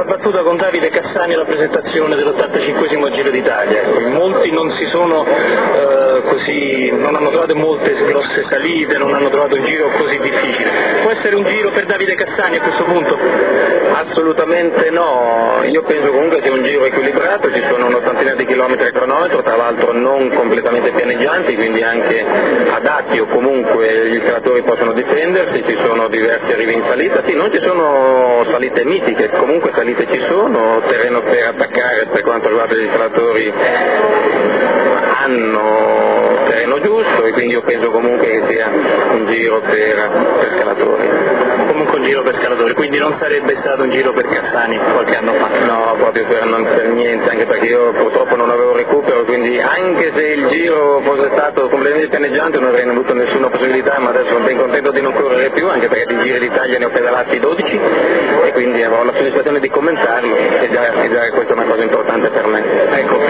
battuta con Davide Cassani alla presentazione dell'85° Giro d'Italia. Molti non si sono non hanno trovato molte grosse salite, non hanno trovato un giro così difficile. Può essere un giro per Davide Cassani a questo punto? Assolutamente no, io penso comunque sia un giro equilibrato, ci sono un'ottantina di chilometri a cronometro, tra l'altro non completamente pianeggianti, quindi anche adatti o comunque gli scalatori possono difendersi, ci sono diversi arrivi in salita, sì, non ci sono salite mitiche, comunque salite ci sono, terreno per attaccare per quanto riguarda gli scalatori hanno terreno giusto e quindi io penso comunque che sia un giro per scalatori. Comunque un giro per scalatori, quindi non sarebbe stato un giro per Cassani qualche anno fa? No, proprio per niente, anche perché io purtroppo non avevo recupero, quindi anche se il giro fosse stato completamente pianeggiante non avrei avuto nessuna possibilità, ma adesso sono ben contento di non correre più, anche perché di Giri d'Italia ne ho pedalati 12 e quindi avevo la soddisfazione di commentarlo e già questa è una cosa importante per me. Ecco,